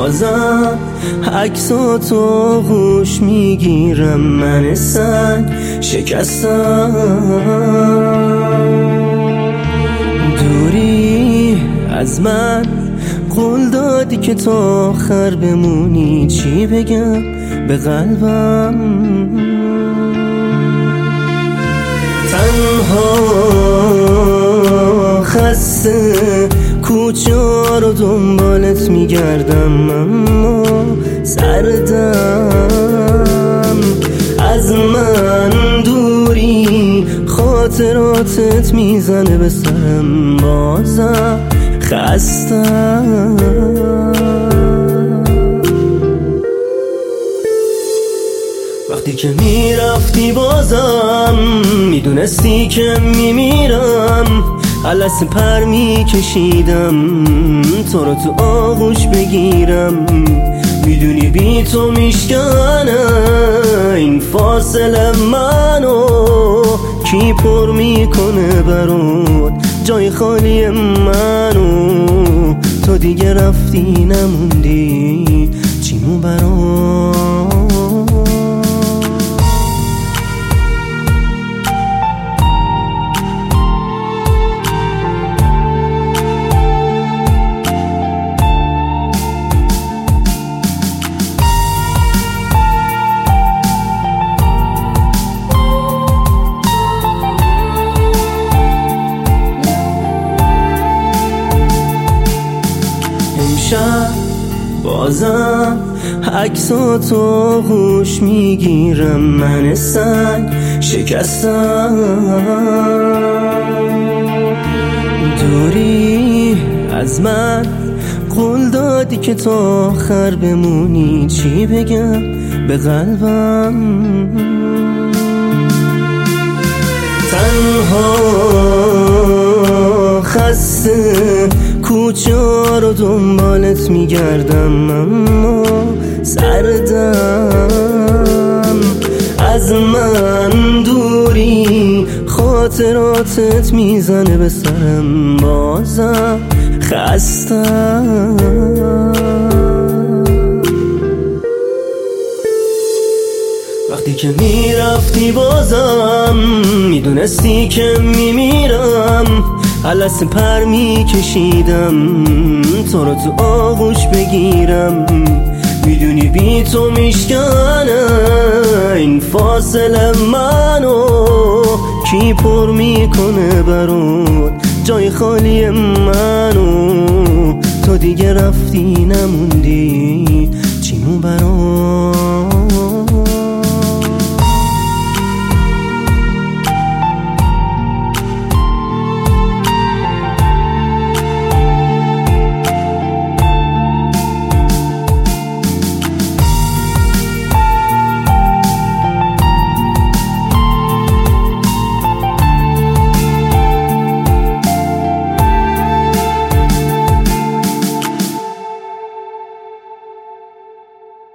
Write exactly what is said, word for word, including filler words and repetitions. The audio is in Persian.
بازم عکساتو گوش میگیرم، من سنگ شکستم. دوری از من قول دادی که تا آخر بمونی، چی بگم به قلبم؟ تنها خسته کوچه ها رو دنبالت میگردم، اما سردم از من دوری، خاطراتت میزنه به سرم، بازم خستم. وقتی که میرفتی بازم میدونستی که میمیرم، علس پر میکشیدم تو رو تو آغوش بگیرم. میدونی بی تو میشکنه این فاصله منو، کی پر میکنه برات جای خالی منو؟ تو دیگه رفتی نموندی چیمون برات. امشب بازم عکساتو گوش میگیرم، من سنگ شکستم. دوری از من قول دادی که تا آخر بمونی، چی بگم به قلبم؟ تنها خسته کوچه ها رو دنبالت میگردم، اما سردم از من دوری، خاطراتت میزنه به سرم، بازم خستم. وقتی که میرفتی بازم میدونستی که میمیرم، علس پر میکشیدم تو رو تو آغوش بگیرم. میدونی بی تو میشکنه این فاصله منو، کی پر میکنه برات جای خالی منو؟ تو دیگه رفتی نموندی چیمون برات.